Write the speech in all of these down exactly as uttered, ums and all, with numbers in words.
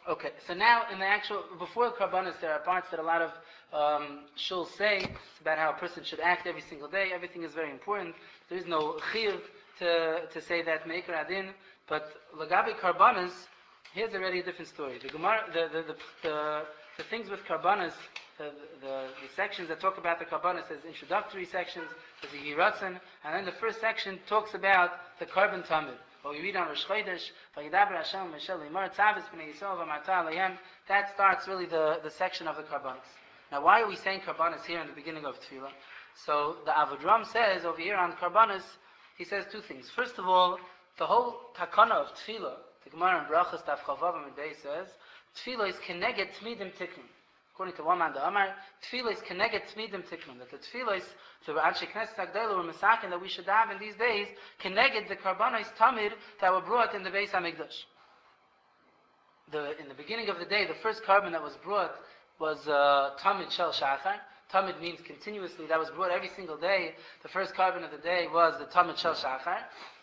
Okay, so now in the actual, before the Karbanis, there are parts that a lot of um, shuls say about how a person should act every single day. Everything is very important. There is no chiyuv to, to say that Meikar Adin, but Lagabi Karbanis, here's already a different story. The Gemara, the, the, the, the, the things with Karbanis, the, the, the sections that talk about the Karbanis as introductory sections, there's a Yiratzen, and then the first section talks about the Karban Tamid. What we read on Rosh Chodesh, Vayidaber Hashem Meshel Limar Tzavis B'nei Yisrael V'Marta Aleihem. That starts really the, the section of the Karbanis. Now, why are we saying Karbanis here in the beginning of Tefillah? So the Avodram says over here on Karbanis, he says two things. First of all, the whole takana of Tefillah, the Gemara in Brachas Daf Chavav Amidbei says, Tefillah is keneged tmidim tiknun. According to one man, the Amar, Tefillah is keneged tmidim tiknun. That the Tefillah is, the Anshe Knesset HaGdeilah were masakin that we should have in these days, keneged the karbanos tamid that were brought in the Beis HaMikdash. The, in the beginning of the day, the first carbon that was brought was uh, tamid shel shachar. Tamid means continuously, that was brought every single day. The first carbon of the day was the tamid shel shachar.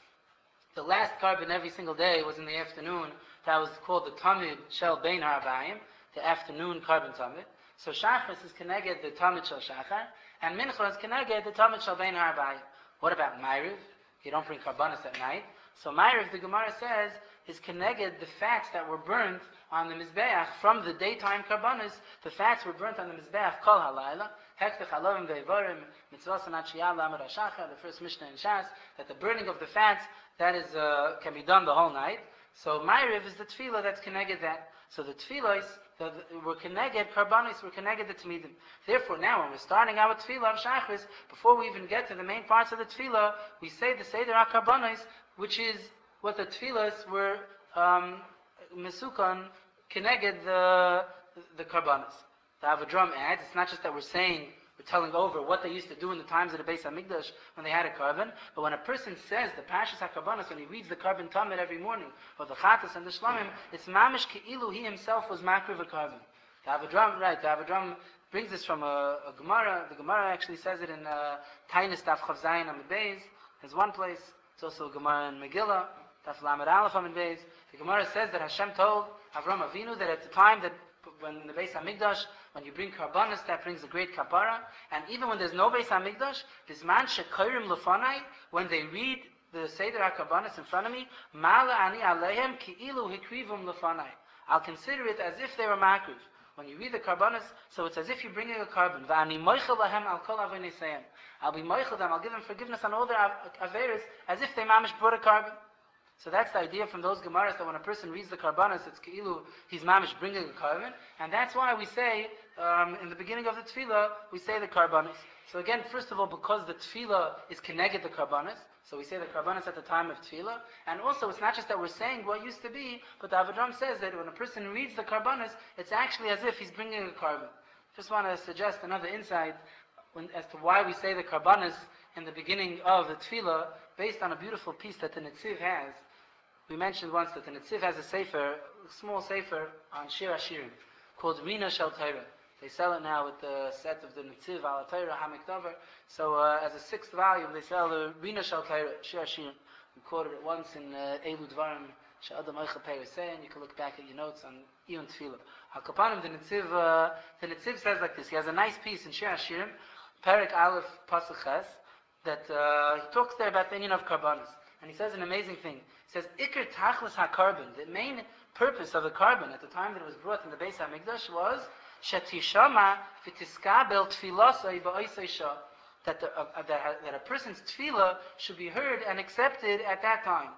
The last carbon every single day was in the afternoon. That was called the tamid shel bein ha'arbayim, the afternoon carbon tamid. So shachris is connected the tamid shel shachar, and mincha is connected the tamid shel bein ha'arbayim. What about ma'ariv? You don't bring karbanos at night. So ma'ariv, the Gemara says, is connected the fats that were burnt on the mizbeach from the daytime karbanos. The fats were burnt on the mizbeach kol halayla. Hektech halovim ve'evarim mitzvah sanat shiyah la'amar ha'shachar, the first Mishnah in Shas, that the burning of the fats, that is uh, can be done the whole night. So ma'ariv is the tefillah that's connected that. So the tefillah is, the, the, we're connected, karbanos, we're connected the tmidim. Therefore now when we're starting our tefillah of shachris, before we even get to the main parts of the tefillah, we say the seder ha-karbanos, which is what the tefillahs were um, mesukan, connected the, the karbanos. The Avodram adds, it's not just that we're saying, we're telling over what they used to do in the times of the Beis HaMikdash when they had a carbon, but when a person says the Pashas HaKarbanos, when he reads the carbon Tamid every morning, or the Chatas and the Shlamim, it's mamish ke'ilu, he himself was makriv a carbon. The Avodram, right, the Avodram brings this from a, a Gemara. The Gemara actually says it in uh, Tainis Daf Chav Zayin Amid Beis. There's one place, it's also a Gemara in Megillah, Daf Lamed Aleph Amid Beis. The Gemara says that Hashem told Avram Avinu that at the time that when in the Beis HaMikdash, when you bring karbanos, that brings a great kapara. And even when there's no Beis HaMikdash, this man shekayrim lefanai, when they read the Seder HaKarbanos in front of me, mala ani alehem ki'ilu hikrivum lefanai. I'll consider it as if they were makriv. When you read the karbanos, so it's as if you're bringing a carbon. Va'ani moichel lahem al kol avoneseim. I'll be moichel them, I'll give them forgiveness on all their averes, as if they mamish brought a carbon. So that's the idea from those Gemaras that when a person reads the Karbanos, it's Ke'ilu, he's mamish bringing a carbon. And that's why we say, um, in the beginning of the Tefillah, we say the Karbanos. So again, first of all, because the Tefillah is connected to Karbanos, so we say the Karbanos at the time of Tefillah. And also, it's not just that we're saying what used to be, but the Avodram says that when a person reads the Karbanos, it's actually as if he's bringing a carbon. Just want to suggest another insight when, as to why we say the Karbanos in the beginning of the Tefillah, based on a beautiful piece that the Netziv has. We mentioned once that the Netziv has a sefer, a small sefer on Shir HaShirim, called Rina Shel Torah. They sell it now with the set of the Netziv Al Torah HaMikdavar. So uh, as a sixth volume, they sell the Rina Shel Torah, Shir HaShirim. We quoted it once in uh, Elu Dvarim, She'adam Eichel Perisei, and you can look back at your notes on Iyun Tefillah. HaKapanim, the Netziv, uh, the Netziv says like this. He has a nice piece in Shir HaShirim, Perek Aleph Pasuk Ches, that uh, he talks there about the Inyan of Karbanos. And he says an amazing thing. He says, Iker Tachlis HaKarban, the main purpose of the carbon at the time that it was brought in the Beis HaMikdash was Shetishama V'tiskabel Tfilasai Ba'osei Shah, that, the, uh, that, that a person's tefillah should be heard and accepted at that time.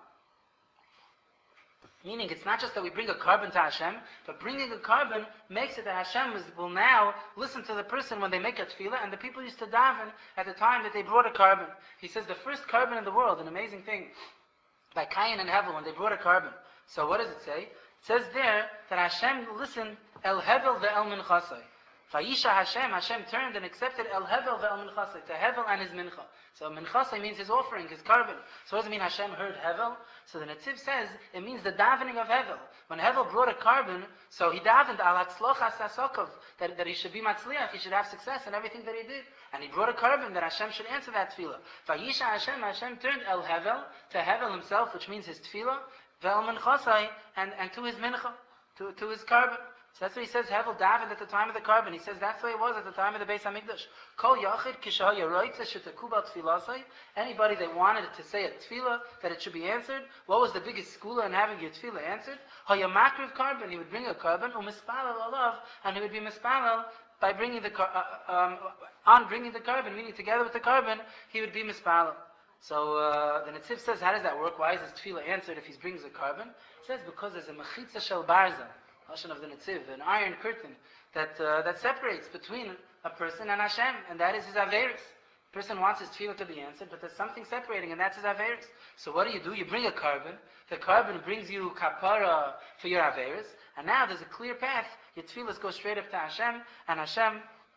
Meaning, it's not just that we bring a carbon to Hashem, but bringing a carbon makes it that Hashem is, will now listen to the person when they make a tefillah, and the people used to daven at the time that they brought a carbon. He says the first carbon in the world, an amazing thing, by Cain and Hevel, when they brought a carbon. So what does it say? It says there that Hashem listened, El Hevel ve'el minchasai. Vayisha Hashem, Hashem turned and accepted El Hevel ve'el minchasai, to Hevel and his mincha. So minchasai means his offering, his carbon. So what does it mean Hashem heard Hevel? So the Netziv says, it means the davening of Hevel. When Hevel brought a carbon, so he davened al hatzlochas hasokov, that, that he should be matzliach, he should have success in everything that he did. And he brought a carbon that Hashem should answer that tefillah. Vayisha Hashem, Hashem turned El Hevel, to Hevel himself, which means his tefillah, ve'el minchasai, and, and to his mincha. to, to his carbon. So that's what he says, Hevel David at the time of the carbon. He says that's the way it was at the time of the Beis HaMikdash. Kol Yachid Kishaya Roitza Shetakubal Tfilasai. Anybody that wanted to say a tefillah, that it should be answered, what was the biggest skula in having your tefillah answered? Hayamakriv carbon. He would bring a carbon, umispalel alav, and he would be mispalel by bringing the uh, um, on bringing the carbon, meaning together with the carbon, he would be mispalel. So uh, the Netziv says, how does that work? Why is his tefillah answered if he brings a carbon? He says because there's a mechitza shel barza, lashon of the Netziv, an iron curtain that uh, that separates between a person and Hashem, and that is his averis. The person wants his tefillah to be answered, but there's something separating, and that's his averis. So what do you do? You bring a carbon. The carbon brings you kapara for your averis, and now there's a clear path. Your tefillahs go straight up to Hashem, and Hashem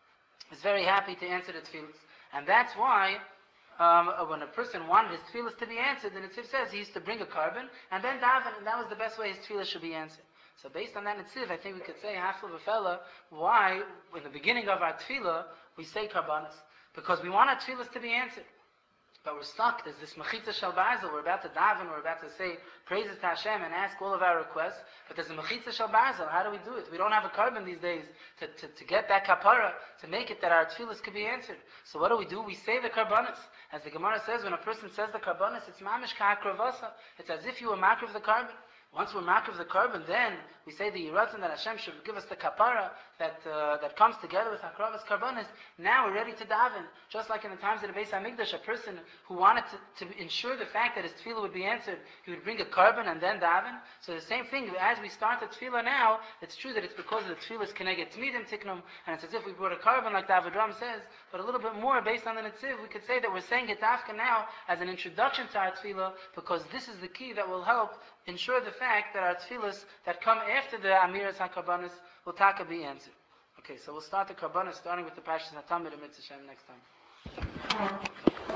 is very happy to answer the tefillahs. And that's why um, when a person wanted his tefillahs to be answered, the Netziv says he used to bring a carbon and then daven, and that was the best way his tefillah should be answered. So based on that Netziv, I think we could say, Hafel V'Fela, why in the beginning of our tefillah we say karbanos? Because we want our tefillahs to be answered. But we're stuck. There's this mechitza shel barzel. We're about to daven. We're about to say praises to Hashem and ask all of our requests. But there's a mechitza shel barzel. How do we do it? We don't have a carbon these days to, to, to get that kapara, to make it that our tefillahs could be answered. So what do we do? We say the karbanos. As the Gemara says, when a person says the karbanos, it's mamish ka'akravasa. It's as if you were makriv the carbon. Once we're makriv the carbon, then we say the yiratzon that Hashem should give us the kapara that uh, that comes together with hakravas karbanos. Now we're ready to daven. Just like in the times of the Beis HaMikdash, a person who wanted to, to ensure the fact that his tefillah would be answered, he would bring a carbon and then daven. So the same thing, as we start the tefillah now, it's true that it's because of the tefillah's keneged tmidim tiknum, and it's as if we brought a carbon, like the Avedram says, but a little bit more based on the Netziv, we could say that we're saying it dafka now as an introduction to our tefillah, because this is the key that will help ensure the fact that our tefillahs that come after the Amiras HaKarbanos will taka be answered. Okay, so we'll start the Karbanos starting with the Parshas HaTamid and Mitzvah Shem next time.